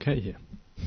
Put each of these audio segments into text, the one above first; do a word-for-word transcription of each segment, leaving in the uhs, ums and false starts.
okay here.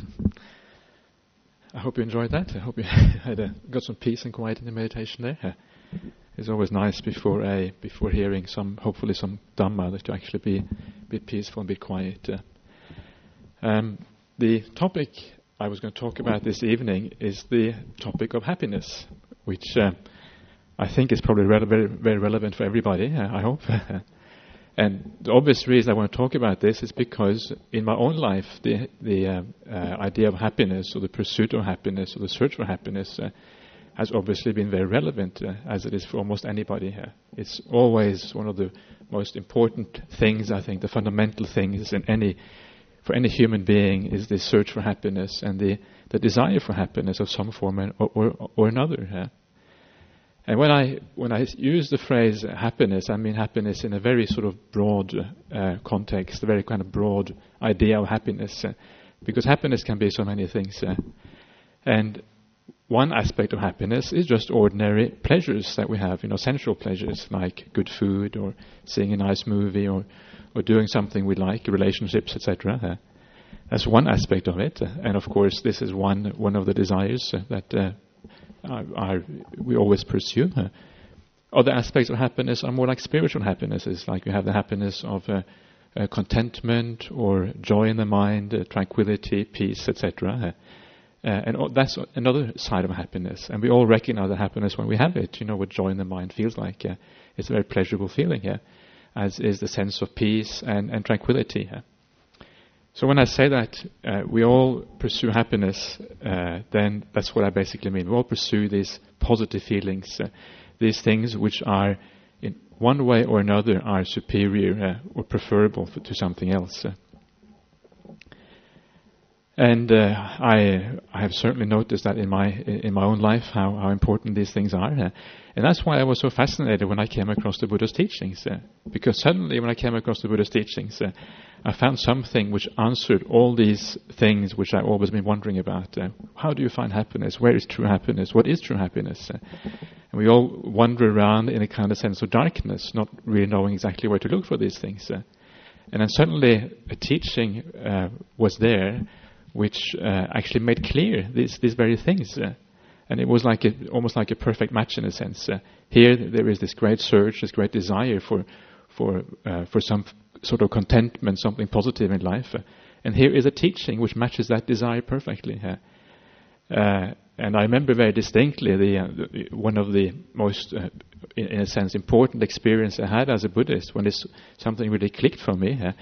I hope you enjoyed that. I hope you had a, got some peace and quiet in the meditation there. Uh, it's always nice before a before hearing some, hopefully some Dhamma, that to actually be a bit peaceful and be quiet. Uh, um, the topic I was going to talk about this evening is the topic of happiness, which uh, I think is probably re- very very relevant for everybody. Uh, I hope. And the obvious reason I want to talk about this is because in my own life, the the uh, uh, idea of happiness, or the pursuit of happiness, or the search for happiness, uh, has obviously been very relevant, uh, as it is for almost anybody here. It's always one of the most important things, I think, the fundamental things in any, for any human being, is the search for happiness and the, the desire for happiness of some form or, or, or another. Uh. And when I when I use the phrase happiness, I mean happiness in a very sort of broad uh, context, a very kind of broad idea of happiness, uh, because happiness can be so many things. Uh, and one aspect of happiness is just ordinary pleasures that we have, you know, sensual pleasures like good food or seeing a nice movie or, or doing something we like, relationships, et cetera. Uh, that's one aspect of it. Uh, and of course, this is one one of the desires uh, that uh, Are, are, we always pursue. Uh, other aspects of happiness are more like spiritual happinesses, like we have the happiness of uh, uh, contentment or joy in the mind, uh, tranquility, peace, et cetera. Uh, uh, and all, that's another side of happiness. And we all recognize the happiness when we have it. You know what joy in the mind feels like. Uh, it's a very pleasurable feeling here, uh, as is the sense of peace and, and tranquility. Uh. So when I say that uh, we all pursue happiness, uh, then that's what I basically mean. We all pursue these positive feelings, uh, these things which are, in one way or another, are superior uh, or preferable for, to something else. Uh. And uh, I I have certainly noticed that in my in my own life how, how important these things are, uh, and that's why I was so fascinated when I came across the Buddha's teachings. Uh, because suddenly, when I came across the Buddha's teachings, uh, I found something which answered all these things which I've always been wondering about. Uh, how do you find happiness? Where is true happiness? What is true happiness? Uh, and we all wander around in a kind of sense of darkness, not really knowing exactly where to look for these things. Uh, and then suddenly, a teaching uh, was there, which uh, actually made clear these these very things, uh, and it was like a, almost like a perfect match in a sense. Uh, here, there is this great search, this great desire for for uh, for some f- sort of contentment, something positive in life, uh, and here is a teaching which matches that desire perfectly. Uh, uh, and I remember very distinctly the, uh, the one of the most, uh, in, in a sense, important experience I had as a Buddhist when this something really clicked for me. Uh,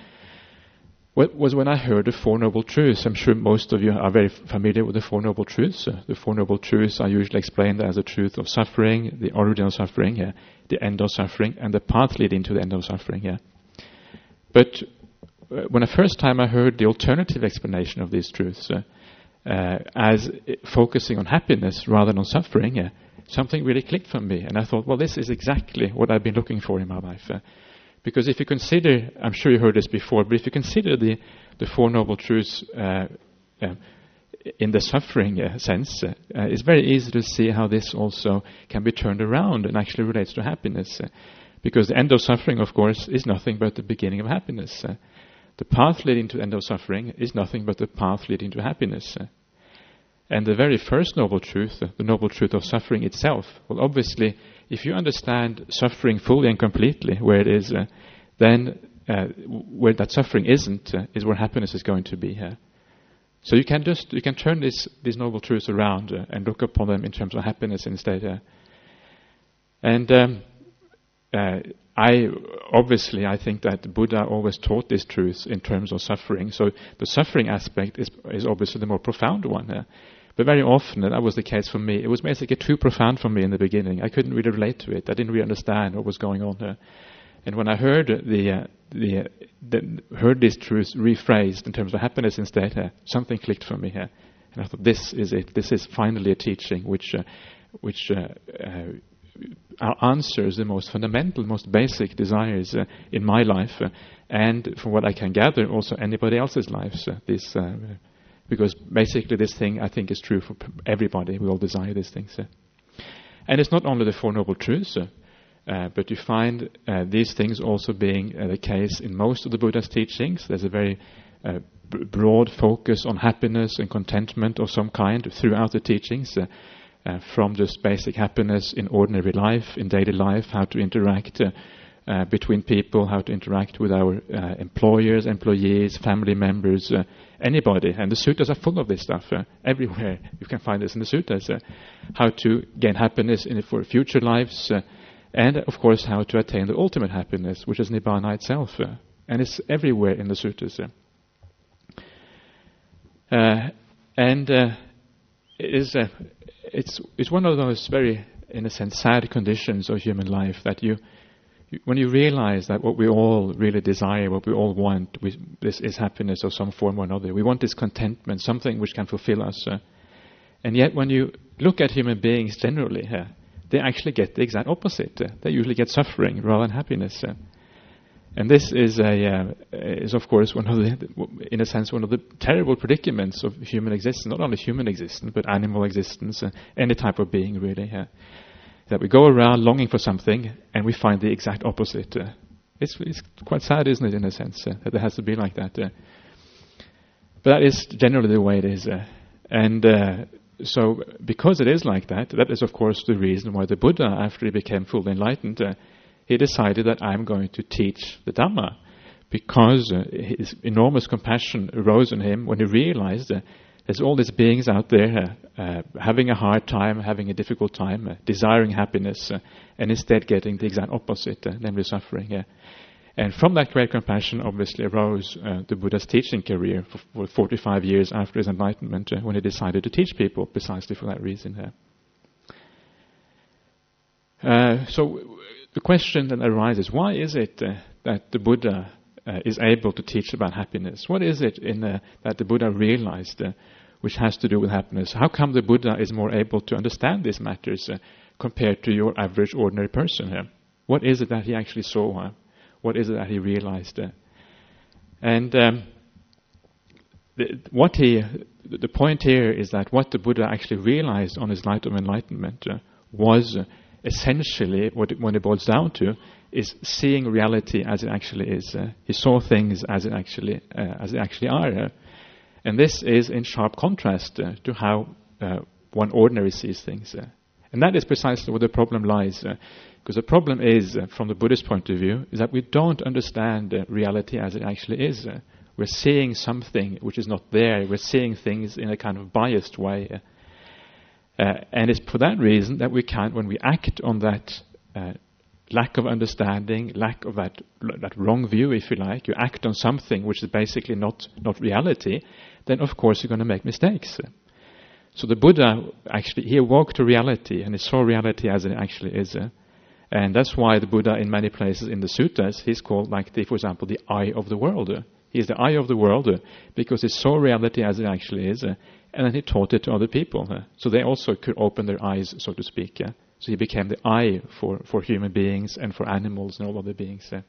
was when I heard the Four Noble Truths. I'm sure most of you are very familiar with the Four Noble Truths. Uh, the Four Noble Truths are usually explained as the truth of suffering, the origin of suffering, uh, the end of suffering, and the path leading to the end of suffering. Yeah. But uh, when the first time I heard the alternative explanation of these truths, uh, uh, as focusing on happiness rather than on suffering, uh, something really clicked for me. And I thought, well, this is exactly what I've been looking for in my life. Uh, Because if you consider, I'm sure you heard this before, but if you consider the, the Four Noble Truths uh, uh, in the suffering uh, sense, uh, uh, it's very easy to see how this also can be turned around and actually relates to happiness. Uh, because the end of suffering, of course, is nothing but the beginning of happiness. Uh, the path leading to the end of suffering is nothing but the path leading to happiness. Uh, and the very first Noble Truth, uh, the Noble Truth of suffering itself, well, obviously, if you understand suffering fully and completely, where it is, uh, then uh, where that suffering isn't, uh, is where happiness is going to be. Uh. So you can just you can turn this, these noble truths around uh, and look upon them in terms of happiness instead. Uh. And um, uh, I obviously I think that Buddha always taught these truths in terms of suffering. So the suffering aspect is is obviously the more profound one. Uh. But very often, and that was the case for me, it was basically too profound for me in the beginning. I couldn't really relate to it. I didn't really understand what was going on there. And when I heard the, uh, the, uh, the heard these truths rephrased in terms of happiness instead, uh, something clicked for me here. And I thought, this is it. This is finally a teaching which, uh, which uh, uh, answers the most fundamental, most basic desires uh, in my life, uh, and from what I can gather, also anybody else's lives. Uh, this. Uh, Because basically this thing, I think, is true for everybody. We all desire these things. Uh. And it's not only the Four Noble Truths, uh, uh, but you find uh, these things also being uh, the case in most of the Buddha's teachings. There's a very uh, b- broad focus on happiness and contentment of some kind throughout the teachings, uh, uh, from just basic happiness in ordinary life, in daily life, how to interact uh, uh, between people, how to interact with our uh, employers, employees, family members, uh, anybody. And the suttas are full of this stuff. Uh, everywhere you can find this in the suttas. Uh, how to gain happiness in for future lives, uh, and of course how to attain the ultimate happiness, which is Nibbana itself. Uh, and it's everywhere in the suttas. Uh. Uh, and uh, it is, uh, it's, it's one of those very, in a sense, sad conditions of human life that you, you when you realize that what we all really desire, what we all want, we, this is happiness of some form or another. We want this contentment, something which can fulfill us. Uh, and yet when you look at human beings generally, uh, they actually get the exact opposite. Uh, they usually get suffering rather than happiness. Uh, And this is, a, uh, is of course, one of the, in a sense, one of the terrible predicaments of human existence. Not only human existence, but animal existence, uh, any type of being, really. Uh, that we go around longing for something, and we find the exact opposite. Uh, it's, it's quite sad, isn't it, in a sense, uh, that it has to be like that. Uh, but that is generally the way it is. Uh, and uh, so, because it is like that, that is, of course, the reason why the Buddha, after he became fully enlightened, uh, he decided that I'm going to teach the Dhamma, because uh, his enormous compassion arose in him when he realized uh, there's all these beings out there uh, uh, having a hard time, having a difficult time, uh, desiring happiness, uh, and instead getting the exact opposite, uh, namely suffering. Uh. And from that great compassion obviously arose uh, the Buddha's teaching career for, for forty-five years after his enlightenment, uh, when he decided to teach people precisely for that reason. Uh. Uh, so the question that arises, why is it uh, that the Buddha uh, is able to teach about happiness? What is it in uh, that the Buddha realized uh, which has to do with happiness? How come the Buddha is more able to understand these matters uh, compared to your average ordinary person here? What is it that he actually saw? Uh, what is it that he realized? Uh? And um, the, what he, the point here is that what the Buddha actually realized on his light of enlightenment uh, was uh, essentially, what it, when it boils down to, is seeing reality as it actually is. Uh, he saw things as it actually uh, as they actually are, uh, and this is in sharp contrast uh, to how uh, one ordinary sees things. Uh, and that is precisely where the problem lies, uh, because the problem is, uh, from the Buddhist point of view, is that we don't understand uh, reality as it actually is. Uh, we're seeing something which is not there. We're seeing things in a kind of biased way. Uh, Uh, and it's for that reason that we can't, when we act on that uh, lack of understanding, lack of that that wrong view, if you like, you act on something which is basically not, not reality, then of course you're going to make mistakes. So the Buddha, actually, he awoke to reality, and he saw reality as it actually is. Uh, and that's why the Buddha, in many places in the suttas, he's called, like, the, for example, the eye of the world. Uh, he's the eye of the world uh, because he saw reality as it actually is. Uh, And then he taught it to other people. Uh, so they also could open their eyes, so to speak. Uh. So he became the eye for, for human beings and for animals and all other beings. Uh.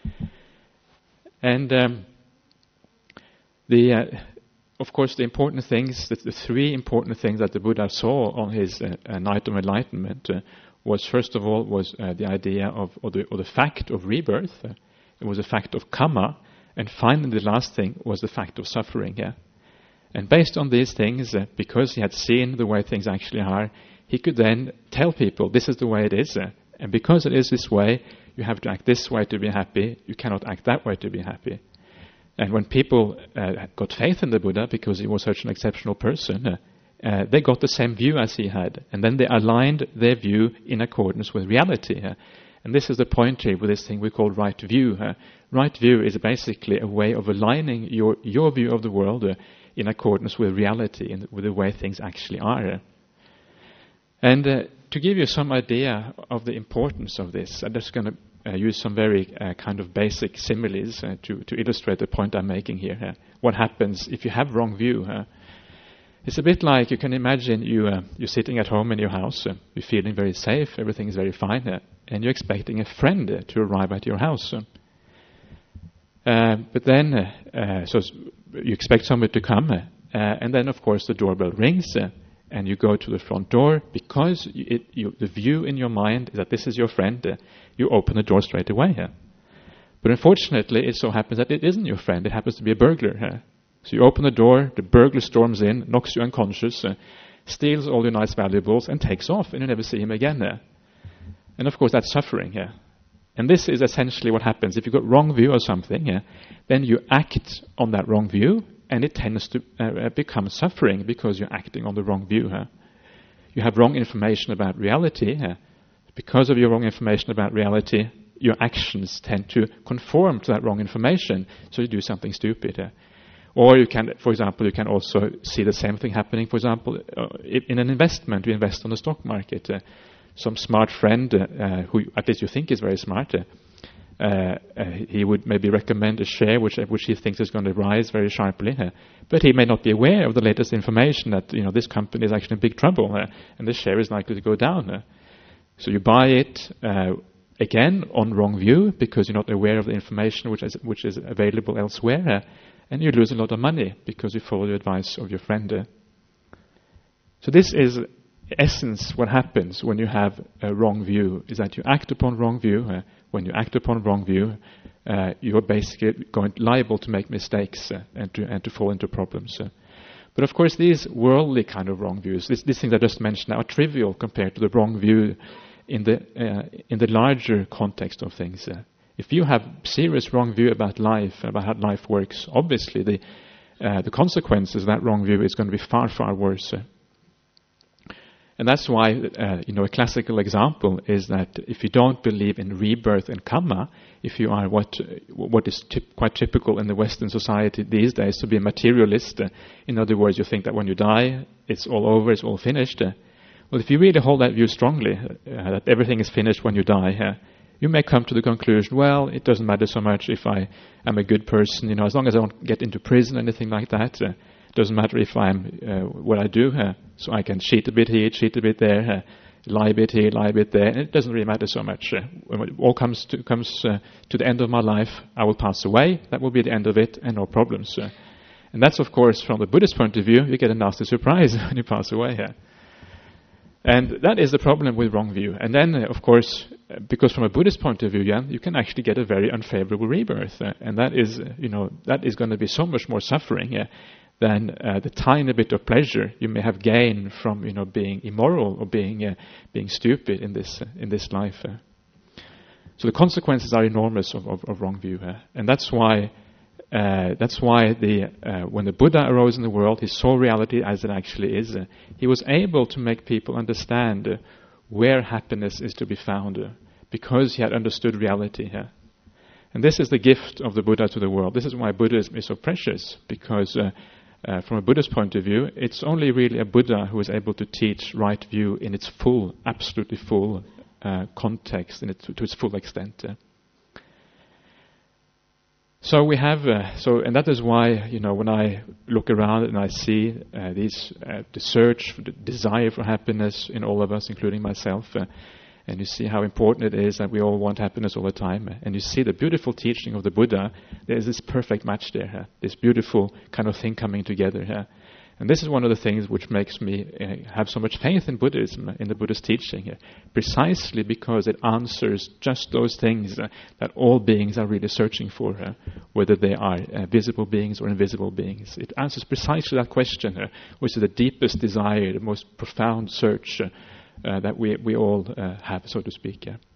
And um, the, uh, of course, the important things, the, the three important things that the Buddha saw on his uh, uh, night of enlightenment uh, was, first of all, was uh, the idea of, or the, or the fact of rebirth. Uh, it was the fact of karma. And finally, the last thing was the fact of suffering. Yeah. And based on these things, uh, because he had seen the way things actually are, he could then tell people, this is the way it is. Uh, and because it is this way, you have to act this way to be happy. You cannot act that way to be happy. And when people uh, got faith in the Buddha, because he was such an exceptional person, uh, uh, they got the same view as he had. And then they aligned their view in accordance with reality. Uh, and this is the point here with this thing we call right view. Uh, right view is basically a way of aligning your, your view of the world uh, in accordance with reality and with the way things actually are. And uh, to give you some idea of the importance of this, I'm just going to uh, use some very uh, kind of basic similes uh, to, to illustrate the point I'm making here. Uh, what happens if you have wrong view? Uh, it's a bit like, you can imagine you, uh, you're sitting at home in your house, uh, you're feeling very safe, everything is very fine, uh, and you're expecting a friend uh, to arrive at your house. Uh, uh, but then, uh, uh, so you expect somebody to come, uh, and then of course the doorbell rings, uh, and you go to the front door, because it, you, the view in your mind is that this is your friend, uh, you open the door straight away. Uh. But unfortunately, it so happens that it isn't your friend, it happens to be a burglar. Uh. So you open the door, the burglar storms in, knocks you unconscious, uh, steals all your nice valuables, and takes off, and you never see him again. Uh. And of course, that's suffering. Yeah. And this is essentially what happens. If you've got wrong view of something, yeah, then you act on that wrong view, and it tends to uh, become suffering because you're acting on the wrong view. Huh? You have wrong information about reality. Huh? Because of your wrong information about reality, your actions tend to conform to that wrong information, so you do something stupid. Huh? Or you can, for example, you can also see the same thing happening, for example, uh, in an investment. You invest on the stock market. Uh, some smart friend, uh, who at least you think is very smart, uh, Uh, uh, he would maybe recommend a share which which he thinks is going to rise very sharply, uh, but he may not be aware of the latest information that you know this company is actually in big trouble, uh, and this share is likely to go down. Uh. So you buy it uh, again on wrong view because you're not aware of the information which is which is available elsewhere, uh, and you lose a lot of money because you follow the advice of your friend. Uh. So this is, in essence, what happens when you have a wrong view: is that you act upon wrong view. Uh, When you act upon wrong view, uh, you're basically going liable to make mistakes uh, and to and to fall into problems. Uh. But of course, these worldly kind of wrong views, these, these things I just mentioned, are trivial compared to the wrong view in the uh, in the larger context of things. Uh. If you have serious wrong view about life, about how life works, obviously the uh, the consequences of that wrong view is going to be far far worse. Uh. And that's why, uh, you know, a classical example is that if you don't believe in rebirth and karma, if you are what what is tip- quite typical in the Western society these days to be a materialist, uh, in other words, you think that when you die, it's all over, it's all finished. Uh, well, if you really hold that view strongly, uh, that everything is finished when you die, uh, you may come to the conclusion, well, it doesn't matter so much if I am a good person, you know, as long as I don't get into prison or anything like that. Uh, Doesn't matter if I'm uh, what I do, uh, so I can cheat a bit here, cheat a bit there, uh, lie a bit here, lie a bit there. And it doesn't really matter so much. Uh, when it all comes to comes uh, to the end of my life, I will pass away. That will be the end of it, and no problems. Uh, and that's, of course, from the Buddhist point of view, you get a nasty surprise when you pass away. Uh. And that is the problem with wrong view. And then, uh, of course, uh, because from a Buddhist point of view, yeah, you can actually get a very unfavorable rebirth, uh, and that is, uh, you know, that is going to be so much more suffering. Uh, than uh, the tiny bit of pleasure you may have gained from, you know, being immoral or being uh, being stupid in this uh, in this life. Uh. So the consequences are enormous of, of, of wrong view, uh. and that's why uh, that's why the uh, when the Buddha arose in the world, he saw reality as it actually is. Uh, he was able to make people understand uh, where happiness is to be found, uh, because he had understood reality. Uh. And this is the gift of the Buddha to the world. This is why Buddhism is so precious, because Uh, Uh, from a Buddhist point of view, it's only really a Buddha who is able to teach right view in its full, absolutely full uh, context, in it, to, to its full extent. Uh. So we have, uh, so, and that is why, you know, when I look around and I see uh, these, uh, the search, the desire for happiness in all of us, including myself, uh, and you see how important it is that we all want happiness all the time. And you see the beautiful teaching of the Buddha. There's this perfect match there, huh? This beautiful kind of thing coming together. Huh? And this is one of the things which makes me uh, have so much faith in Buddhism, in the Buddhist teaching, uh, precisely because it answers just those things uh, that all beings are really searching for, uh, whether they are uh, visible beings or invisible beings. It answers precisely that question, uh, which is the deepest desire, the most profound search uh, Uh, that we we all uh, have, so to speak. Yeah.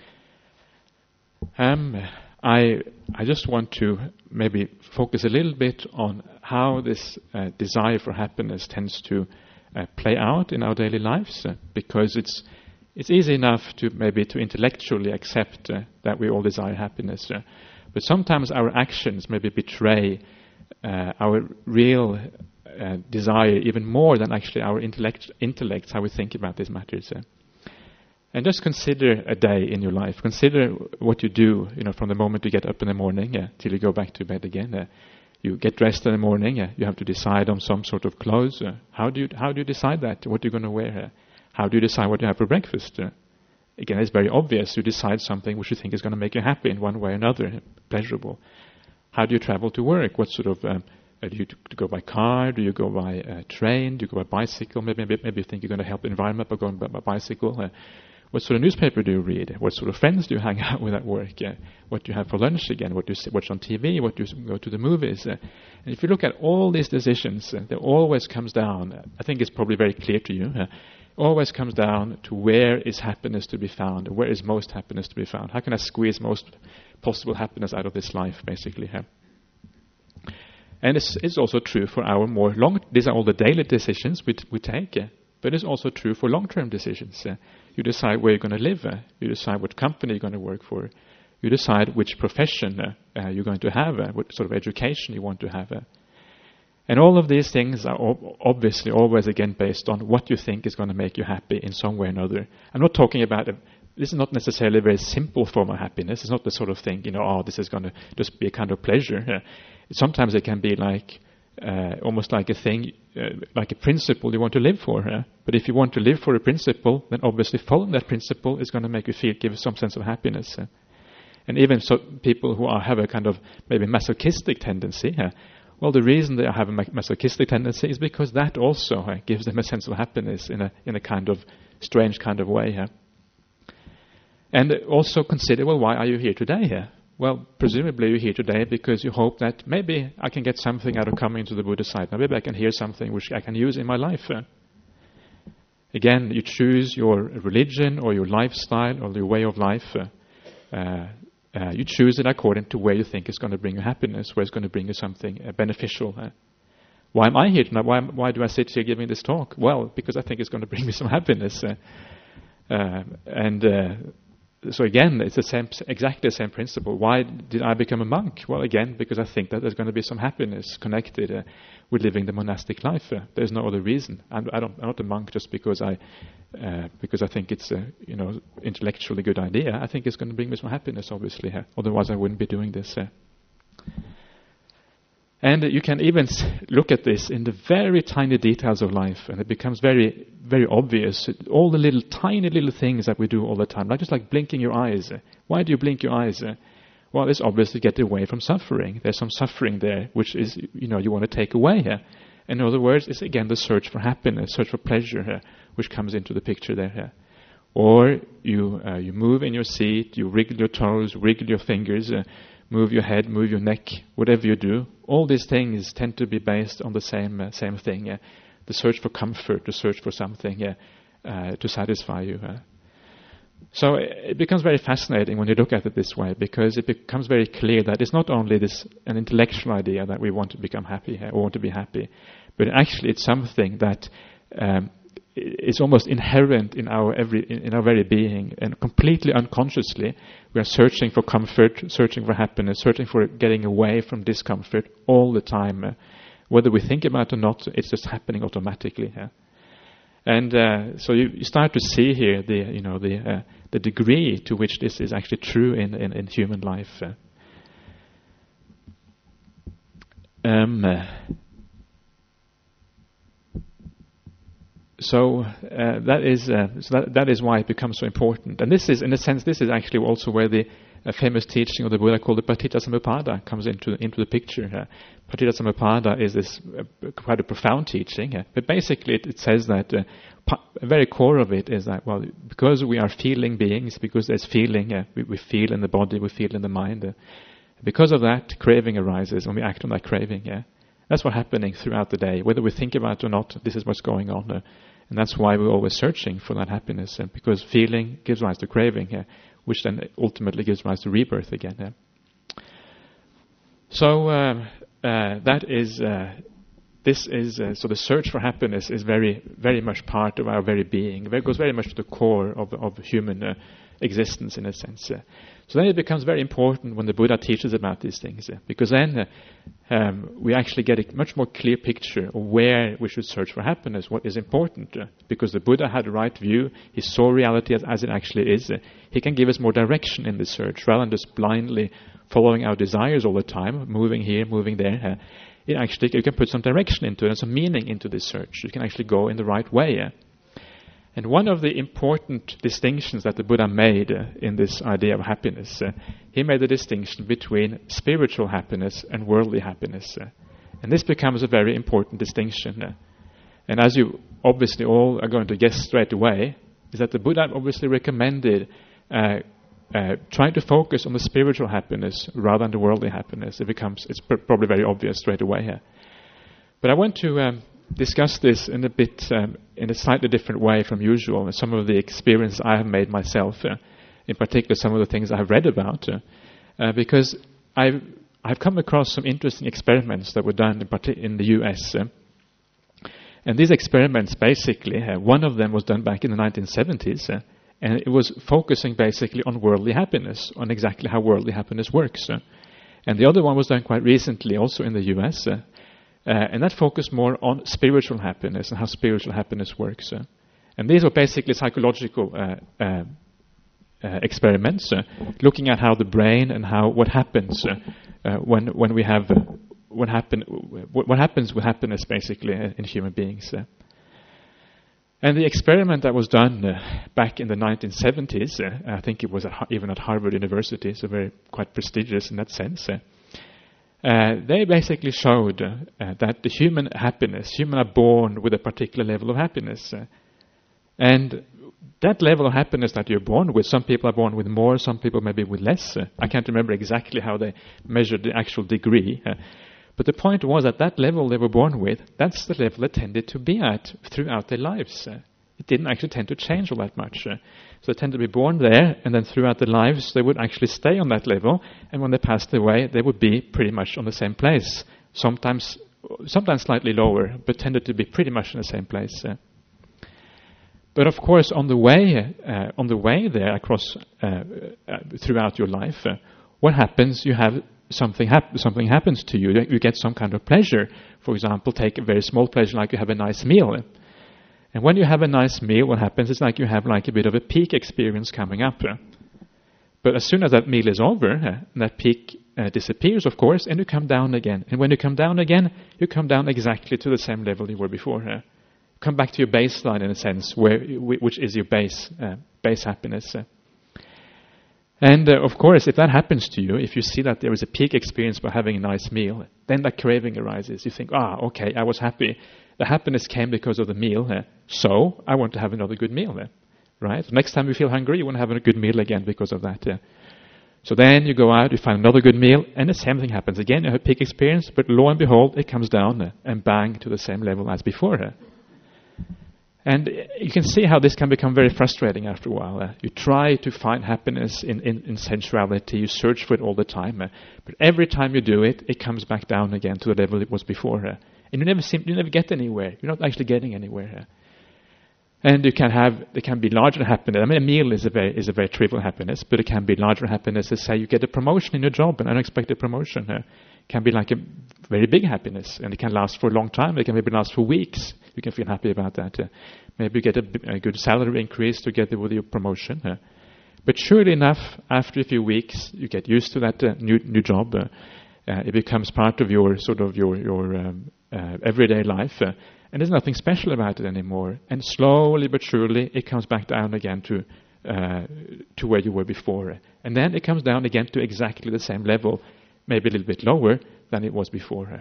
Um, I I just want to maybe focus a little bit on how this uh, desire for happiness tends to uh, play out in our daily lives, uh, because it's it's easy enough to maybe to intellectually accept uh, that we all desire happiness, uh, but sometimes our actions maybe betray uh, our real Uh, desire even more than actually our intellect, intellect, how we think about these matters. Uh. And just consider a day in your life. Consider what you do, you know, from the moment you get up in the morning uh, till you go back to bed again. Uh, you get dressed in the morning. Uh, you have to decide on some sort of clothes. Uh, how do you how do you decide that? What are you going to wear? Uh, how do you decide what you have for breakfast? Uh, again, it's very obvious. You decide something which you think is going to make you happy in one way or another, pleasurable. How do you travel to work? What sort of um, Uh, do you t- go by car? Do you go by uh, train? Do you go by bicycle? Maybe, maybe maybe you think you're going to help the environment by going by, by bicycle. Uh, What sort of newspaper do you read? What sort of friends do you hang out with at work? Uh, what do you have for lunch again? What do you watch on T V? What do you go to the movies? Uh, and if you look at all these decisions, uh, there always comes down, uh, I think it's probably very clear to you, uh, always comes down to where is happiness to be found? Where is most happiness to be found? How can I squeeze most possible happiness out of this life, basically? Uh? And it's, it's also true for our more long, these are all the daily decisions we, t- we take, uh, but it's also true for long-term decisions. Uh, you decide where you're going to live. Uh, you decide what company you're going to work for. You decide which profession uh, uh, you're going to have, uh, what sort of education you want to have. Uh. And all of these things are ob- obviously always, again, based on what you think is going to make you happy in some way or another. I'm not talking about, a, this is not necessarily a very simple form of happiness. It's not the sort of thing, you know, oh, this is going to just be a kind of pleasure. Uh, sometimes it can be like, Uh, almost like a thing, uh, like a principle you want to live for. Uh? But if you want to live for a principle, then obviously following that principle is going to make you feel, give some sense of happiness. Uh? And even so, people who are, have a kind of maybe masochistic tendency, uh, well, the reason they have a ma- masochistic tendency is because that also uh, gives them a sense of happiness in a in a kind of strange kind of way. Uh? And also consider, well, why are you here today? Uh? Well, presumably you're here today because you hope that maybe I can get something out of coming to the Buddha side. Maybe I can hear something which I can use in my life. Uh, again, you choose your religion or your lifestyle or your way of life. Uh, uh, uh, you choose it according to where you think is going to bring you happiness, where it's going to bring you something uh, beneficial. Uh, why am I here tonight? Why, why do I sit here giving this talk? Well, because I think it's going to bring me some happiness. Uh, uh, and... Uh, So again, it's the same, exactly the same principle. Why did I become a monk? Well, again, because I think that there's going to be some happiness connected uh, with living the monastic life. Uh, there's no other reason. I'm, I don't, I'm not a monk just because I, uh, because I think it's a you know intellectually good idea. I think it's going to bring me some happiness, obviously. Uh, otherwise, I wouldn't be doing this. Uh. And uh, you can even s- look at this in the very tiny details of life, and it becomes very, very obvious. All the little, tiny little things that we do all the time, like just like blinking your eyes. Uh, why do you blink your eyes? Uh, well, it's obviously to get away from suffering. There's some suffering there, which is, you know, you want to take away. Uh. In other words, it's again the search for happiness, search for pleasure, uh, which comes into the picture there. Uh. Or you uh, you move in your seat, you wriggle your toes, wriggle your fingers, uh, move your head, move your neck, whatever you do. All these things tend to be based on the same uh, same thing: uh, the search for comfort, the search for something uh, uh, to satisfy you. Uh. So it becomes very fascinating when you look at it this way, because it becomes very clear that it's not only this an intellectual idea that we want to become happy uh, or want to be happy, but actually it's something that um, is almost inherent in our every in, in our very being, and completely unconsciously we are searching for comfort, searching for happiness, searching for getting away from discomfort all the time. Uh, whether we think about it or not, it's just happening automatically. Uh. And uh, so you, you start to see here the you know the uh, the degree to which this is actually true in in, in human life. Uh. Um, uh, So uh, that is uh, so that, that is why it becomes so important. And this is, in a sense, this is actually also where the uh, famous teaching of the Buddha called the Paticcasamuppada comes into into the picture. Uh, Paticcasamuppada is this uh, quite a profound teaching, uh, but basically it, it says that uh, pa- a very core of it is that, well, because we are feeling beings, because there's feeling, uh, we, we feel in the body, we feel in the mind. Uh, because of that, craving arises when we act on that craving. Yeah. That's what's happening throughout the day. Whether we think about it or not, this is what's going on. Uh, and that's why we're always searching for that happiness. Uh, because feeling gives rise to craving, uh, which then ultimately gives rise to rebirth again. Uh. So uh, uh, that is, uh, this is, uh, so the search for happiness is very, very much part of our very being. It goes very much to the core of, of human uh, existence in a sense. Uh. So then it becomes very important when the Buddha teaches about these things, uh, because then uh, um, we actually get a much more clear picture of where we should search for happiness, what is important. Uh, because the Buddha had the right view, he saw reality as, as it actually is. Uh, he can give us more direction in the search, rather than just blindly following our desires all the time, moving here, moving there. Uh, it actually, you can put some direction into it and some meaning into this search. You can actually go in the right way. Uh. And one of the important distinctions that the Buddha made uh, in this idea of happiness, uh, he made a distinction between spiritual happiness and worldly happiness. Uh, and this becomes a very important distinction. Uh, and as you obviously all are going to guess straight away, is that the Buddha obviously recommended uh, uh, trying to focus on the spiritual happiness rather than the worldly happiness. It becomes, it's pr- probably very obvious straight away here. But I want to um, discuss this in a bit, um, in a slightly different way from usual, and some of the experience I have made myself, uh, in particular some of the things I have read about, uh, uh, because I've I've come across some interesting experiments that were done in, partic- in the U S. Uh, and these experiments, basically, uh, one of them was done back in the nineteen seventies, uh, and it was focusing basically on worldly happiness, on exactly how worldly happiness works. Uh, and the other one was done quite recently, also in the U S, uh, uh, and that focused more on spiritual happiness and how spiritual happiness works. Uh, and these were basically psychological uh, uh, uh, experiments, uh, looking at how the brain and how what happens uh, uh, when when we have uh, what happen what, what happens with happiness, basically, uh, in human beings. Uh. And the experiment that was done uh, back in the nineteen seventies, uh, I think it was at, even at Harvard University, so very quite prestigious in that sense. Uh, uh, they basically showed uh, uh, that the human happiness, humans are born with a particular level of happiness, uh, and that level of happiness that you're born with, some people are born with more, some people maybe with less. Uh, I can't remember exactly how they measured the actual degree. Uh, But the point was that that level they were born with, that's the level they tended to be at throughout their lives. Uh, it didn't actually tend to change all that much. Uh, so they tended to be born there, and then throughout their lives they would actually stay on that level, and when they passed away they would be pretty much on the same place. Sometimes sometimes slightly lower, but tended to be pretty much in the same place. Uh, but of course on the way, uh, on the way there across, uh, uh, throughout your life, uh, what happens, you have something hap- something happens to you. You get some kind of pleasure. For example, take a very small pleasure, like you have a nice meal. And when you have a nice meal, what happens is like you have like a bit of a peak experience coming up. But as soon as that meal is over, that peak uh, disappears, of course, and you come down again. And when you come down again, you come down exactly to the same level you were before. Come back to your baseline, in a sense, where which is your base uh, base happiness. And uh, of course, if that happens to you, if you see that there is a peak experience by having a nice meal, then that craving arises. You think, ah, okay, I was happy. The happiness came because of the meal, uh, so I want to have another good meal. Uh, right? Next time you feel hungry, you want to have a good meal again because of that. Uh. So then you go out, you find another good meal, and the same thing happens again. You have a peak experience, but lo and behold, it comes down uh, and bang to the same level as before. Uh. And you can see how this can become very frustrating after a while. Uh, you try to find happiness in, in, in sensuality. You search for it all the time. Uh, but every time you do it, it comes back down again to the level it was before. Uh, and you never seem, you never get anywhere. You're not actually getting anywhere. Uh. And you can have, there can be larger happiness. I mean, a meal is a very is a very trivial happiness, but it can be larger happiness. Let's say you get a promotion in your job, an unexpected promotion. Uh, can be like a very big happiness, and it can last for a long time. It can maybe last for weeks. You can feel happy about that. Uh, maybe you get a, a good salary increase together with your promotion. Uh, but surely enough, after a few weeks, you get used to that uh, new new job. Uh, uh, it becomes part of your sort of your your um, uh, everyday life, uh, and there's nothing special about it anymore. And slowly but surely, it comes back down again to uh, to where you were before, and then it comes down again to exactly the same level, maybe a little bit lower than it was before.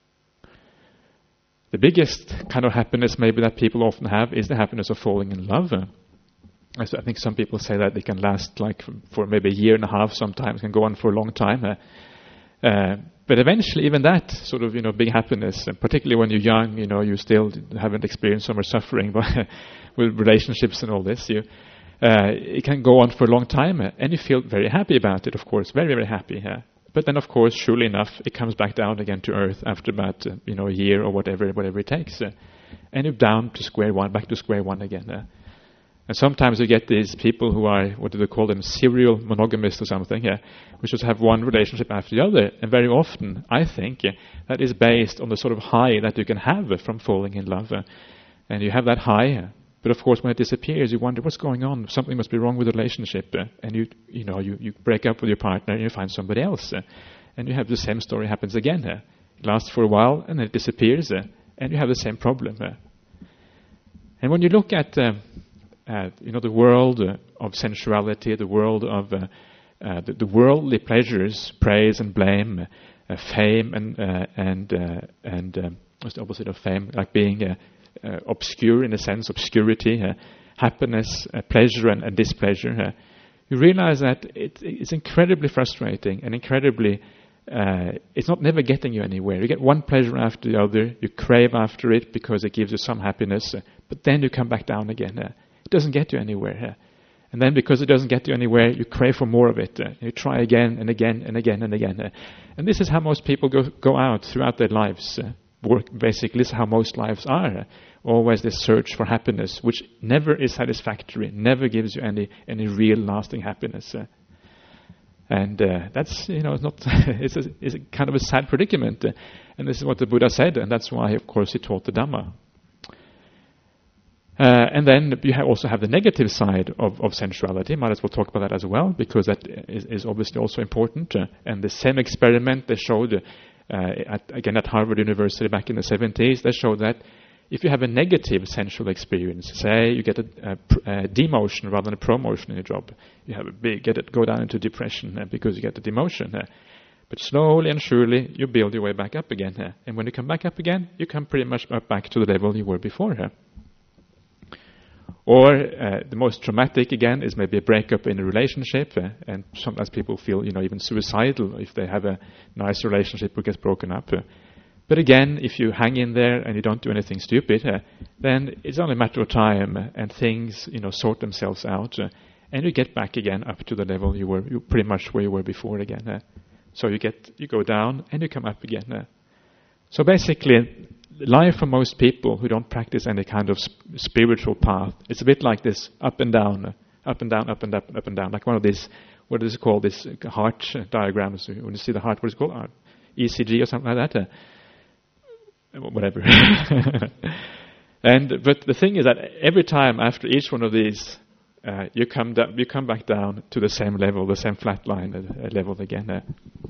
The biggest kind of happiness maybe that people often have is the happiness of falling in love. I think some people say that they can last like for maybe a year and a half, sometimes can go on for a long time. Uh, but eventually even that sort of, you know, big happiness, and particularly when you're young, you know, you still haven't experienced so much suffering by, with relationships and all this. You, uh, it can go on for a long time, and you feel very happy about it, of course, very, very happy. Uh, But then, of course, surely enough, it comes back down again to earth after about, uh, you know, a year or whatever, whatever it takes, uh, and you're down to square one, back to square one again. Uh. And sometimes you get these people who are, what do they call them, serial monogamists or something, yeah, which just have one relationship after the other. And very often, I think, yeah, that is based on the sort of high that you can have from falling in love, uh. and you have that high. Uh, But of course, when it disappears, you wonder what's going on. Something must be wrong with the relationship, uh, and you, you know, you, you break up with your partner and you find somebody else, uh, and you have the same story happens again. Uh, it lasts for a while and then it disappears, uh, and you have the same problem. Uh. And when you look at, uh, uh, you know, the world uh, of sensuality, the world of uh, uh, the, the worldly pleasures, praise and blame, uh, fame and uh, and uh, and um, what's the opposite of fame? Like being uh, Uh, obscure, in a sense, obscurity, uh, happiness, uh, pleasure, and, and displeasure, uh, you realize that it, it's incredibly frustrating and incredibly, uh, it's not never getting you anywhere. You get one pleasure after the other, you crave after it because it gives you some happiness, uh, but then you come back down again. Uh, it doesn't get you anywhere. Uh, and then because it doesn't get you anywhere, you crave for more of it. Uh, you try again and again and again and again. Uh, and this is how most people go, go out throughout their lives. Uh, work, basically, this is how most lives are. Uh, always this search for happiness, which never is satisfactory, never gives you any any real lasting happiness. Uh, and uh, that's, you know, it's not it's, a, it's a kind of a sad predicament. Uh, and this is what the Buddha said, and that's why, of course, he taught the Dhamma. Uh, and then you have also have the negative side of, of sensuality. Might as well talk about that as well, because that is, is obviously also important. Uh, and the same experiment they showed, uh, at, again at Harvard University back in the seventies, they showed that if you have a negative sensual experience, say you get a, a, a demotion rather than a promotion in your job, you have a big, get it, go down into depression uh, because you get the demotion. Uh, but slowly and surely you build your way back up again. Uh, and when you come back up again, you come pretty much up back to the level you were before. Uh. Or uh, the most traumatic, again, is maybe a breakup in a relationship, uh, and sometimes people feel, you know, even suicidal if they have a nice relationship that gets broken up. Uh. But again, if you hang in there and you don't do anything stupid, uh, then it's only a matter of time, uh, and things, you know, sort themselves out, uh, and you get back again up to the level you were, you pretty much where you were before again. Uh. So you get, you go down and you come up again. Uh. So basically, life for most people who don't practice any kind of sp- spiritual path, it's a bit like this, up and down, uh, up and down, up and up, up and down, like one of these, what is it called, this uh, heart uh, diagrams. When you see the heart, what is it called? Uh, E C G or something like that. Uh, whatever. And but the thing is that every time after each one of these, uh, you come da- you come back down to the same level, the same flat line uh, level again. Uh.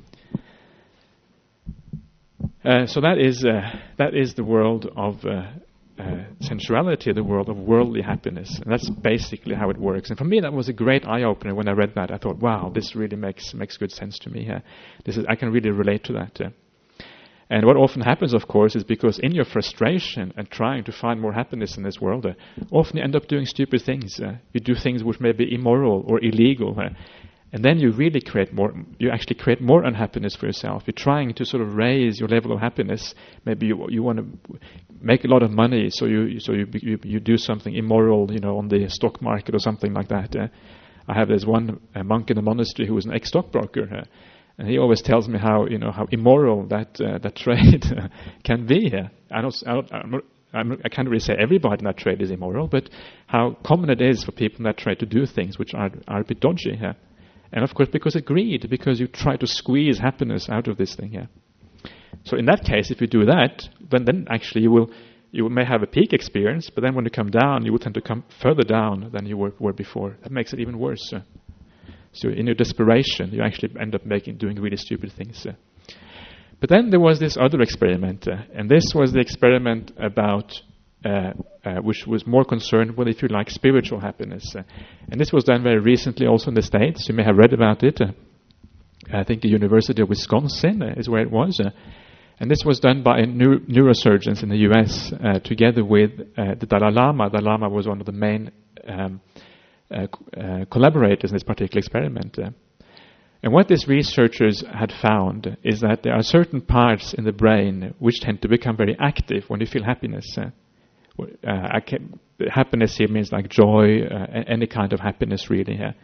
Uh, so that is uh, that is the world of uh, uh, sensuality, the world of worldly happiness, and that's basically how it works. And for me, that was a great eye opener when I read that. I thought, wow, this really makes makes good sense to me. Uh, this is I can really relate to that. Uh. And what often happens, of course, is because in your frustration and trying to find more happiness in this world, uh, often you end up doing stupid things. Uh, you do things which may be immoral or illegal. Uh, and then you really create more, you actually create more unhappiness for yourself. You're trying to sort of raise your level of happiness. Maybe you you want to make a lot of money, so you so you you, you do something immoral, you know, on the stock market or something like that. Uh, I have this one uh, monk in the monastery who was an ex-stockbroker. Uh, And he always tells me how, you know, how immoral that uh, that trade can be. Uh, I don't, I, don't I'm not, I'm, I can't really say everybody in that trade is immoral, but how common it is for people in that trade to do things which are are a bit dodgy. Uh. And of course, because of greed, because you try to squeeze happiness out of this thing. Uh. So in that case, if you do that, then then actually you will you may have a peak experience, but then when you come down, you will tend to come further down than you were, were before. That makes it even worse. Uh. So in your desperation, you actually end up making doing really stupid things. Uh. But then there was this other experiment, uh, and this was the experiment about, uh, uh, which was more concerned with, if you like, spiritual happiness. Uh, and this was done very recently also in the States. You may have read about it. Uh, I think the University of Wisconsin uh, is where it was. Uh, and this was done by neuro- neurosurgeons in the U S uh, together with uh, the Dalai Lama. Dalai Lama was one of the main um, Uh, uh, collaborators in this particular experiment. Uh, and what these researchers had found is that there are certain parts in the brain which tend to become very active when you feel happiness. Uh, uh, I can, happiness here means like joy, uh, any kind of happiness really. Uh.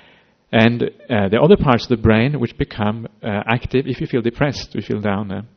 And uh, there are other parts of the brain which become uh, active if you feel depressed, if you feel down. Uh.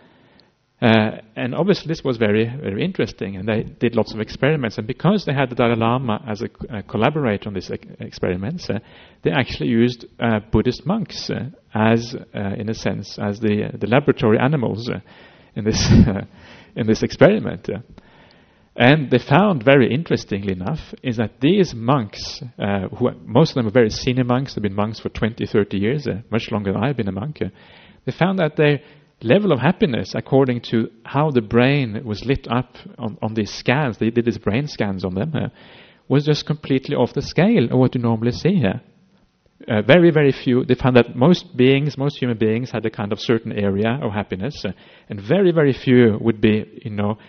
Uh, and obviously this was very, very interesting, and they did lots of experiments. And because they had the Dalai Lama as a, a collaborator on these ex- experiments, uh, they actually used uh, Buddhist monks uh, as, uh, in a sense, as the the laboratory animals uh, in this uh, in this experiment. Uh. And they found, very interestingly enough, is that these monks, uh, who are, most of them are very senior monks, they've been monks for twenty, thirty years, uh, much longer than I've been a monk. Uh, they found that they level of happiness, according to how the brain was lit up on, on these scans, they did these brain scans on them, uh, was just completely off the scale of what you normally see here. Uh, very, very few, they found that most beings, most human beings had a kind of certain area of happiness, uh, and very, very few would be, you know,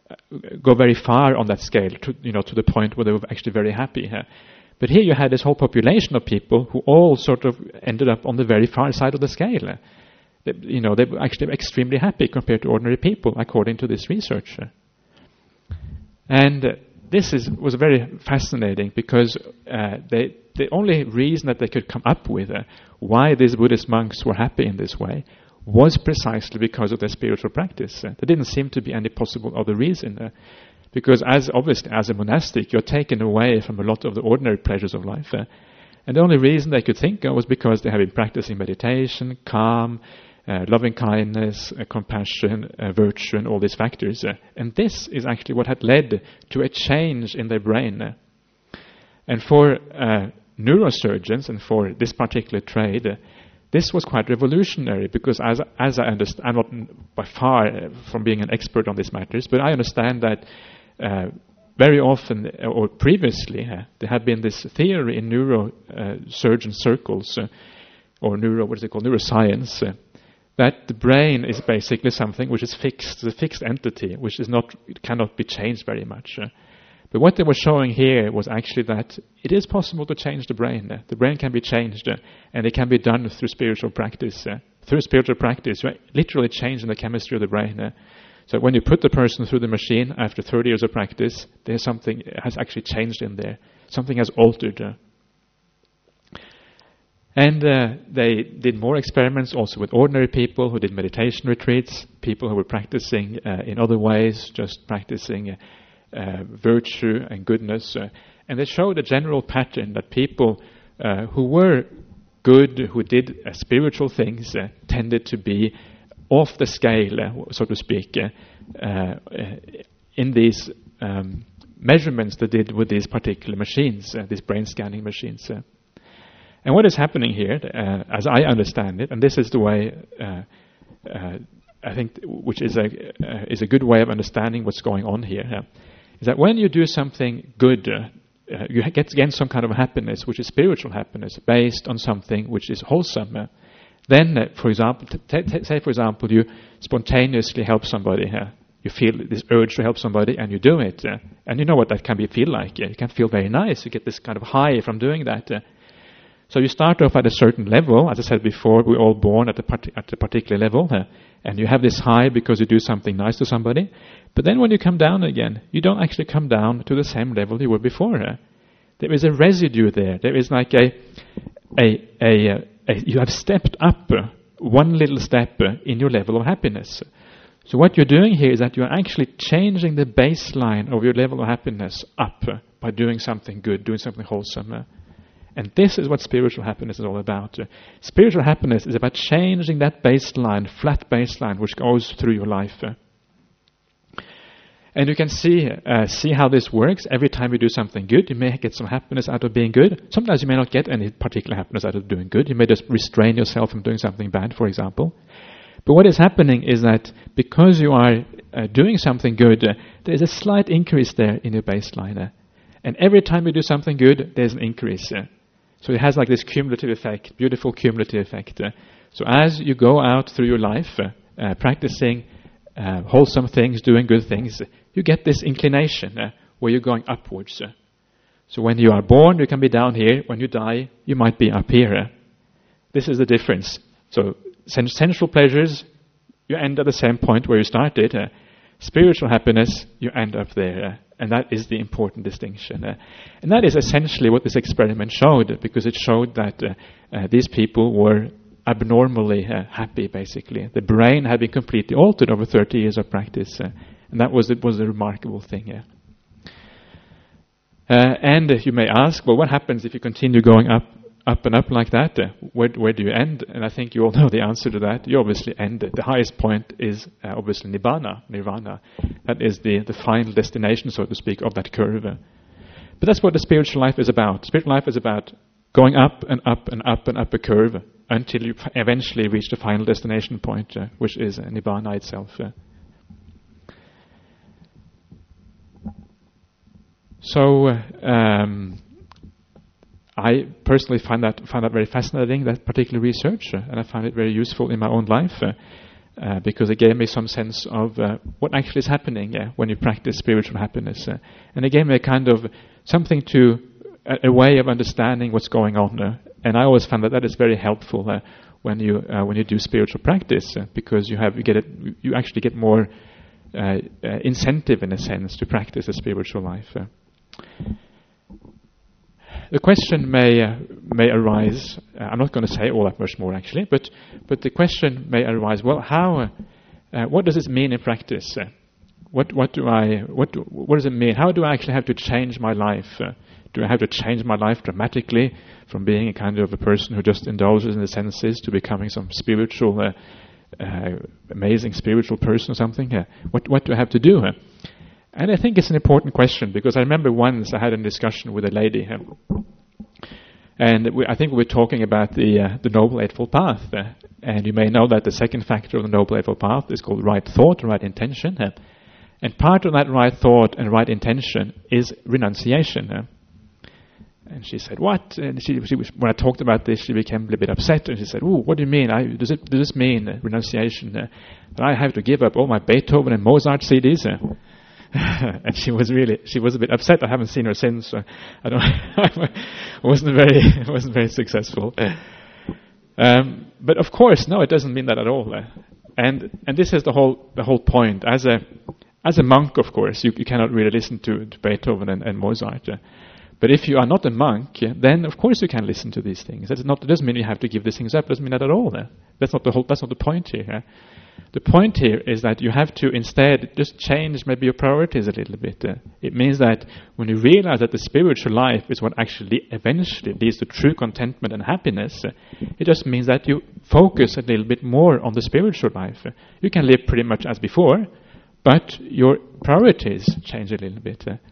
go very far on that scale, to, you know, to the point where they were actually very happy. Uh, but here you had this whole population of people who all sort of ended up on the very far side of the scale. Uh, they, you know, they were actually extremely happy compared to ordinary people, according to this research. Uh, and uh, this is, was very fascinating because uh, they, the only reason that they could come up with uh, why these Buddhist monks were happy in this way was precisely because of their spiritual practice. Uh, there didn't seem to be any possible other reason. Uh, because as obviously as a monastic, you're taken away from a lot of the ordinary pleasures of life. Uh, and the only reason they could think of was because they had been practicing meditation, calm, uh, loving kindness, uh, compassion, uh, virtue, and all these factors. Uh, and this is actually what had led to a change in their brain. Uh, and for uh, neurosurgeons and for this particular trade, uh, this was quite revolutionary because as as I understand, I'm not by far uh, from being an expert on these matters, but I understand that uh, very often uh, or previously uh, there had been this theory in neurosurgeon uh, circles uh, or neuro what is it called neuroscience uh, that the brain is basically something which is fixed, a fixed entity, which is not it cannot be changed very much. Uh, But what they were showing here was actually that it is possible to change the brain. Uh, the brain can be changed, uh, and it can be done through spiritual practice. Uh, through spiritual practice, you're literally changing the chemistry of the brain. Uh, so when you put the person through the machine after thirty years of practice, there's something has actually changed in there. Something has altered. Uh. And uh, they did more experiments also with ordinary people who did meditation retreats, people who were practicing uh, in other ways, just practicing uh, Uh, virtue and goodness, uh, and they showed a general pattern that people uh, who were good, who did uh, spiritual things, uh, tended to be off the scale, uh, so to speak, uh, uh, in these um, measurements they did with these particular machines, uh, these brain scanning machines. Uh. And what is happening here, uh, as I understand it, and this is the way uh, uh, I think, which is a uh, is a good way of understanding what's going on here. Uh, is that when you do something good, uh, uh, you get again some kind of happiness, which is spiritual happiness, based on something which is wholesome. Uh, then, uh, for example, t- t- say for example, you spontaneously help somebody. Uh, you feel this urge to help somebody, and you do it, uh, and you know what that can be feel like. Uh, you can feel very nice. You get this kind of high from doing that. Uh, so you start off at a certain level. As I said before, we're all born at a part- at a particular level, uh, and you have this high because you do something nice to somebody. But then when you come down again, you don't actually come down to the same level you were before. Uh. There is a residue there. There is like a, a, a, a you have stepped up uh, one little step uh, in your level of happiness. So what you're doing here is that you're actually changing the baseline of your level of happiness up uh, by doing something good, doing something wholesome. Uh. And this is what spiritual happiness is all about. Uh, spiritual happiness is about changing that baseline, flat baseline, which goes through your life. Uh. And you can see uh, see how this works. Every time you do something good, you may get some happiness out of being good. Sometimes you may not get any particular happiness out of doing good. You may just restrain yourself from doing something bad, for example. But what is happening is that because you are uh, doing something good, uh, there is a slight increase there in your baseline. Uh, and every time you do something good, there's an increase. Uh. So it has like this cumulative effect, beautiful cumulative effect. Uh, so as you go out through your life, uh, uh, practicing uh, wholesome things, doing good things, you get this inclination uh, where you're going upwards. Uh. So when you are born, you can be down here. When you die, you might be up here. Uh. This is the difference. So sen- sensual pleasures, you end at the same point where you started. Uh. Spiritual happiness, you end up there. Uh. And that is the important distinction. Uh, and that is essentially what this experiment showed, because it showed that uh, uh, these people were abnormally uh, happy, basically. The brain had been completely altered over thirty years of practice. Uh, and that was, it was a remarkable thing. Yeah. Uh, and uh, you may ask, well, what happens if you continue going up, up and up like that? Uh, where, where do you end? And I think you all know the answer to that. You obviously end. The highest point is uh, obviously Nibbana, Nirvana. That is the, the final destination, so to speak, of that curve. But that's what the spiritual life is about. Spiritual life is about going up and up and up and up a curve until you eventually reach the final destination point, uh, which is uh, Nibbana itself. Uh. So, uh, um, I personally find that find that very fascinating, that particular research, uh, and I find it very useful in my own life. Uh, uh, because it gave me some sense of uh, what actually is happening uh, when you practice spiritual happiness. Uh, and it gave me a kind of something to, a, a way of understanding what's going on. Uh, and I always found that that is very helpful uh, when you uh, when you do spiritual practice, uh, because you have you get it, you actually get more uh, uh, incentive in a sense to practice a spiritual life. Uh. The question may uh, may arise. Uh, I'm not going to say all that much more actually, but but the question may arise. Well, how? Uh, uh, what does this mean in practice? Uh, what what do I what do, what does it mean? How do I actually have to change my life? Uh, do I have to change my life dramatically from being a kind of a person who just indulges in the senses to becoming some spiritual, uh, uh, amazing spiritual person or something? Uh, what what do I have to do? Uh, And I think it's an important question, because I remember once I had a discussion with a lady, um, and we, I think we were talking about the uh, the Noble Eightfold Path. Uh, and you may know that the second factor of the Noble Eightfold Path is called right thought, right intention. Uh, and part of that right thought and right intention is renunciation. Uh, and she said, "What?" And she, she was, when I talked about this, she became a little bit upset, and she said, "Oh, what do you mean? I, does it does this mean uh, renunciation? Uh, that I have to give up all my Beethoven and Mozart C Ds?" Uh, and she was really, she was a bit upset. I haven't seen her since. So I don't, I wasn't very, wasn't very successful. Um, but of course, no, it doesn't mean that at all. And and this is the whole the whole point. As a as a monk, of course, you, you cannot really listen to, to Beethoven and, and Mozart. But if you are not a monk, then of course you can listen to these things. That's not. It doesn't mean you have to give these things up. It doesn't mean that at all. That's not the whole. That's not the point here. The point here is that you have to instead just change maybe your priorities a little bit. Uh, it means that when you realize that the spiritual life is what actually eventually leads to true contentment and happiness, uh, it just means that you focus a little bit more on the spiritual life. Uh, you can live pretty much as before, but your priorities change a little bit. Uh,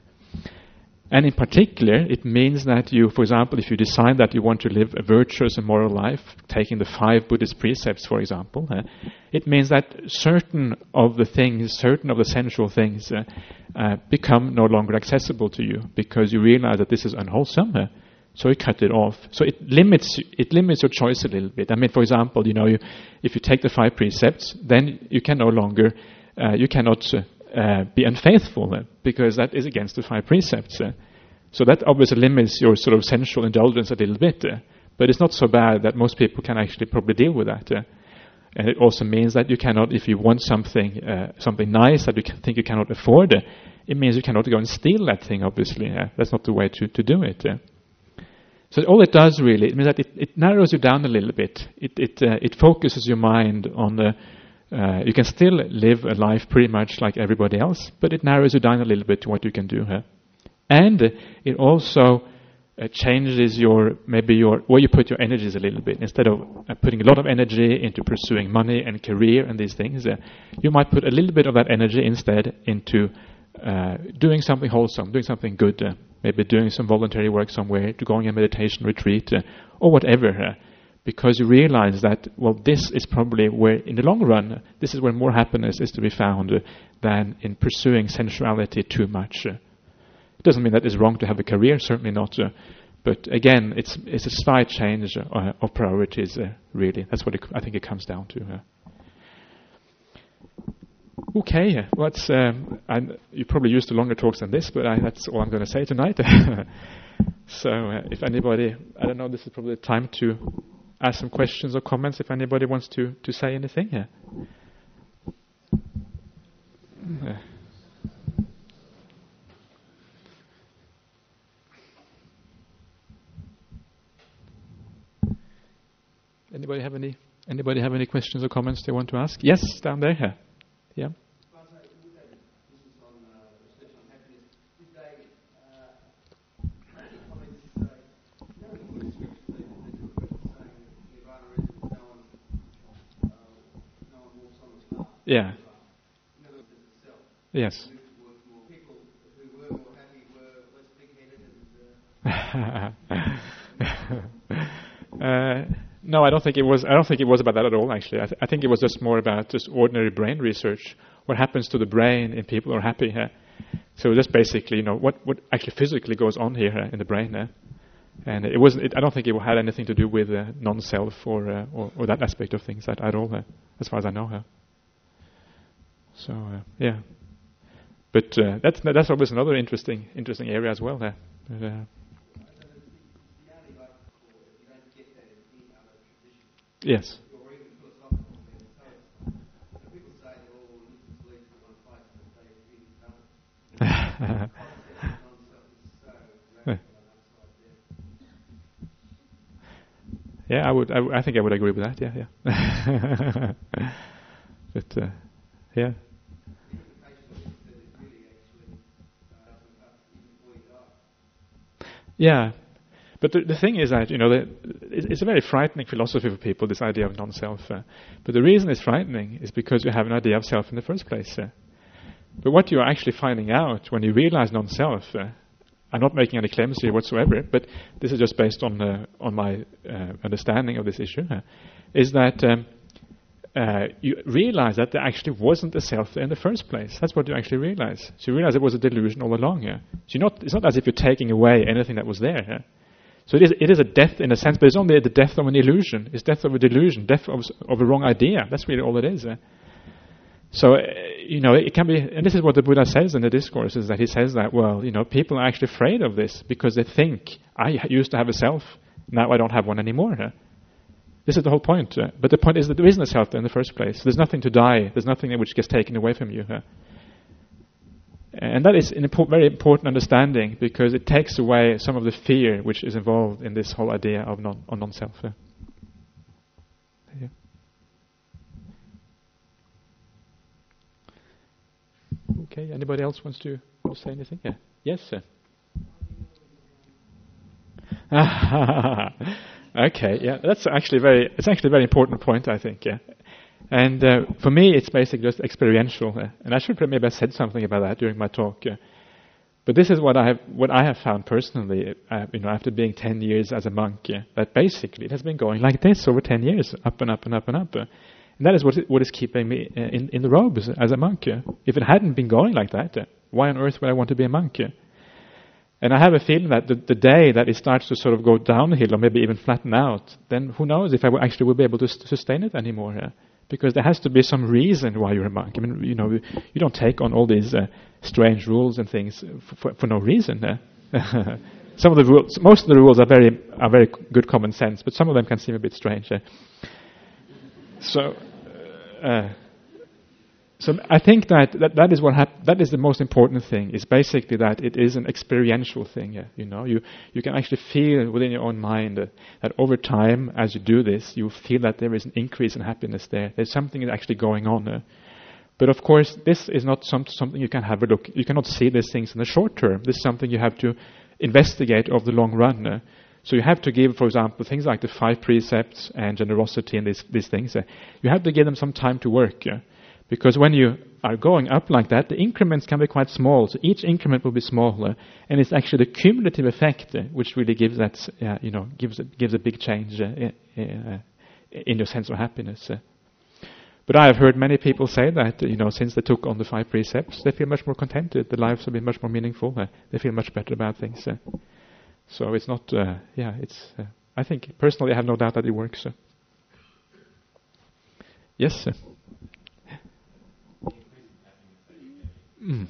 And in particular, it means that you, for example, if you decide that you want to live a virtuous and moral life, taking the five Buddhist precepts, for example, uh, it means that certain of the things, certain of the sensual things uh, uh, become no longer accessible to you, because you realize that this is unwholesome, uh, so you cut it off. So it limits it limits your choice a little bit. I mean, for example, you know, you, if you take the five precepts, then you can no longer, uh, you cannot... Uh, Uh, be unfaithful, uh, because that is against the five precepts. Uh, so that obviously limits your sort of sensual indulgence a little bit. Uh, but it's not so bad that most people can actually probably deal with that. Uh, and it also means that you cannot, if you want something uh, something nice that you can think you cannot afford, uh, it means you cannot go and steal that thing, obviously. Uh, that's not the way to, to do it. Uh. So all it does really, it means that it, it narrows you down a little bit. It, it, uh, it focuses your mind on the Uh, you can still live a life pretty much like everybody else, but it narrows you down a little bit to what you can do here. And uh, it also uh, changes your, maybe your, where you put your energies a little bit. Instead of uh, putting a lot of energy into pursuing money and career and these things, uh, you might put a little bit of that energy instead into uh, doing something wholesome, doing something good, uh, maybe doing some voluntary work somewhere, to going on a meditation retreat, uh, or whatever. Uh, Because you realize that, well, this is probably where, in the long run, this is where more happiness is to be found uh, than in pursuing sensuality too much. Uh, it doesn't mean that it's wrong to have a career, certainly not. Uh, but again, it's it's a slight change uh, of priorities, uh, really. That's what it, I think it comes down to. Uh. Okay, well, that's, um, I'm, you probably used to longer talks than this, but I, that's all I'm going to say tonight. So uh, if anybody, I don't know, this is probably the time to ask some questions or comments if anybody wants to, to say anything. Yeah. Yeah. Anybody have any anybody have any questions or comments they want to ask? Yes, down there. Yeah. Yeah. Yeah. Yes. uh, no, I don't think it was. I don't think it was about that at all. Actually, I, th- I think it was just more about just ordinary brain research. What happens to the brain if people are happy? Uh, so just basically, you know, what, what actually physically goes on here uh, in the brain. Uh, and it wasn't. It, I don't think it had anything to do with uh, non-self or, uh, or or that aspect of things at, at all. Uh, as far as I know. Uh. So uh, yeah, but uh, that's that's always another interesting interesting area as well. There. But, uh, yes. Yeah, I would. I, I think I would agree with that. Yeah, yeah. But uh, yeah. Yeah, but the, the thing is that, you know, the, it's, it's a very frightening philosophy for people, this idea of non-self. Uh, but the reason it's frightening is because you have an idea of self in the first place. Uh. But what you're actually finding out when you realize non-self, uh, I'm not making any claims here whatsoever, but this is just based on uh, on my uh, understanding of this issue, uh, is that um, uh, you realize that there actually wasn't a self there in the first place. That's what you actually realize. So you realize it was a delusion all along. Yeah? So you're not, it's not as if you're taking away anything that was there. Yeah? So it is, it is a death in a sense, but it's only the death of an illusion. It's death of a delusion, death of, of a wrong idea. That's really all it is. Yeah? So, uh, you know, it can be, and this is what the Buddha says in the discourse, is that he says that, well, you know, people are actually afraid of this because they think, I used to have a self, now I don't have one anymore. Huh? This is the whole point. Uh, but the point is that there isn't a self there in the first place. There's nothing to die. There's nothing which gets taken away from you. Huh? And that is an impo- very important understanding because it takes away some of the fear which is involved in this whole idea of non of non-self. Huh? Yeah. Okay, anybody else wants to say anything? Yeah. Yes, sir. Okay, yeah, that's actually very. It's actually a very important point, I think. Yeah, and uh, for me, it's basically just experiential. Uh, and I should maybe have said something about that during my talk. Uh, but this is what I have. What I have found personally, uh, you know, after being ten years as a monk, uh, that basically it has been going like this over ten years, up and up and up and up. Uh, and that is what is, what is keeping me uh, in in the robes as a monk. Uh. If it hadn't been going like that, uh, why on earth would I want to be a monk? Uh? And I have a feeling that the, the day that it starts to sort of go downhill or maybe even flatten out, then who knows if I will actually will be able to st- sustain it anymore. Uh, because there has to be some reason why you're a monk. I mean, you know, you don't take on all these uh, strange rules and things for, for, for no reason. Uh. Some of the rules, most of the rules are very are very good common sense, but some of them can seem a bit strange. Uh. So. Uh, So I think that that, that is what hap- that is the most important thing. Is basically that it is an experiential thing. Yeah, you know, you you can actually feel within your own mind uh, that over time, as you do this, you feel that there is an increase in happiness there. There's something actually going on. Uh, but of course, this is not some, something you can have a look. You cannot see these things in the short term. This is something you have to investigate over the long run. Uh, so you have to give, for example, things like the five precepts and generosity and these these things. Uh, you have to give them some time to work. Uh, Because when you are going up like that, the increments can be quite small. So each increment will be smaller, and it's actually the cumulative effect uh, which really gives that, uh, you know, gives a, gives a big change uh, uh, in your sense of happiness. Uh. But I have heard many people say that, you know, since they took on the five precepts, they feel much more contented. Their lives have been much more meaningful. Uh, they feel much better about things. Uh. So it's not, uh, yeah, it's. Uh, I think personally, I have no doubt that it works. Uh. Yes, sir. Mm.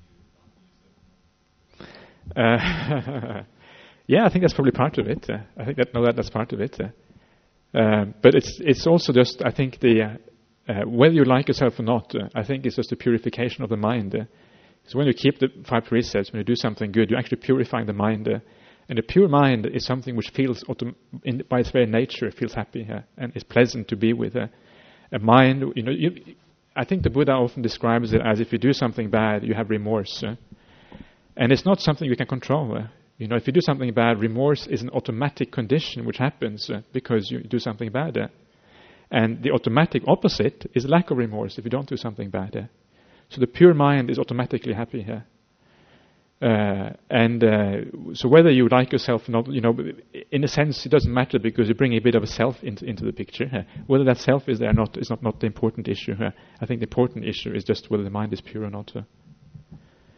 Uh, yeah, I think that's probably part of it. Uh, I think that no, that that's part of it. Uh, um, but it's it's also just I think the uh, uh, whether you like yourself or not. Uh, I think it's just a purification of the mind. Uh, so when you keep the five precepts, when you do something good, you're actually purifying the mind. Uh, and a pure mind is something which feels autom- in, by its very nature feels happy uh, and is pleasant to be with. Uh, a mind, you know. You, I think the Buddha often describes it as if you do something bad, you have remorse. Uh, and it's not something you can control. Uh, you know, if you do something bad, remorse is an automatic condition which happens uh, because you do something bad. Uh, and the automatic opposite is lack of remorse if you don't do something bad. Uh. So the pure mind is automatically happy here. Uh, and uh, so whether you like yourself or not, you know, in a sense it doesn't matter because you bring a bit of a self into, into the picture. Uh, whether that self is there or not is not, not the important issue. Uh, I think the important issue is just whether the mind is pure or not. Uh.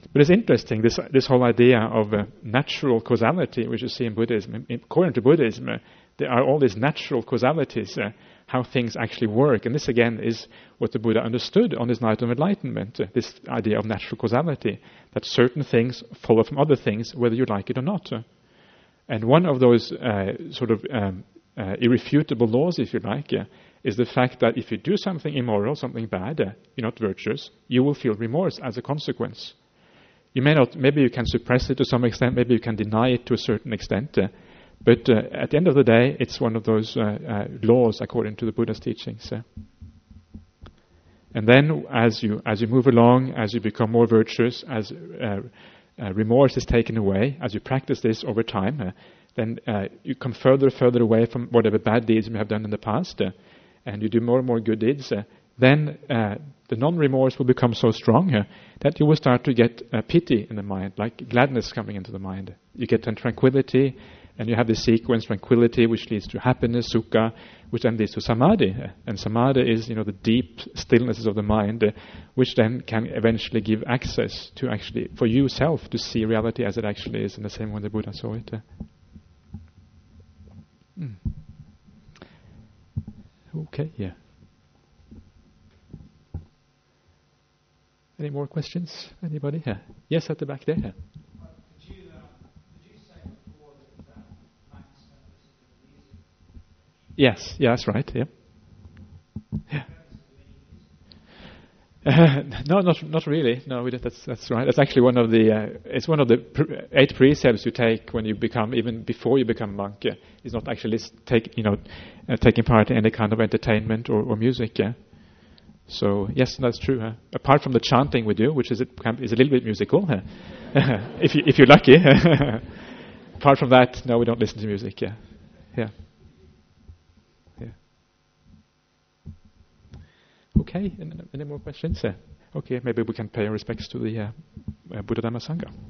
But it's interesting, this this whole idea of uh, natural causality, which you see in Buddhism. In, according to Buddhism, uh, there are all these natural causalities, uh, how things actually work. And this, again, is what the Buddha understood on his night of enlightenment, uh, this idea of natural causality, that certain things follow from other things, whether you like it or not. Uh. And one of those uh, sort of um, uh, irrefutable laws, if you like, uh, is the fact that if you do something immoral, something bad, uh, you're not virtuous, you will feel remorse as a consequence. You may not, maybe you can suppress it to some extent, maybe you can deny it to a certain extent, uh, but uh, at the end of the day, it's one of those uh, uh, laws according to the Buddha's teachings. Uh. And then, as you as you move along, as you become more virtuous, as uh, uh, remorse is taken away, as you practice this over time, uh, then uh, you come further, further away from whatever bad deeds you may have done in the past, uh, and you do more and more good deeds. Uh, then uh, the non-remorse will become so strong uh, that you will start to get uh, pity in the mind, like gladness coming into the mind. You get then tranquility, and you have this sequence, tranquility, which leads to happiness, sukha, which then leads to samadhi. Uh, and samadhi is, you know, the deep stillnesses of the mind, uh, which then can eventually give access to actually, for you self, to see reality as it actually is, in the same way the Buddha saw it. Uh. Mm. Okay, yeah. Any more questions? Anybody? Yeah. Yes, at the back there. Yeah. Did you, uh, did you say before that uh, monks don't listen to music? Yes, yeah, that's right. Yeah. Yeah. Uh, no, not not really. No, we, that's that's right. That's actually one of the. Uh, it's one of the pr- eight precepts you take when you become, even before you become a monk. Uh, is not actually take you know uh, taking part in any kind of entertainment or, or music. Yeah. So yes, that's true. Huh? Apart from the chanting we do, which is it is a little bit musical, huh? if you if you're lucky. Apart from that, no, we don't listen to music. Yeah, yeah, yeah. Okay. Any more questions? Uh, okay, maybe we can pay our respects to the uh, uh, Buddha Dhamma Sangha.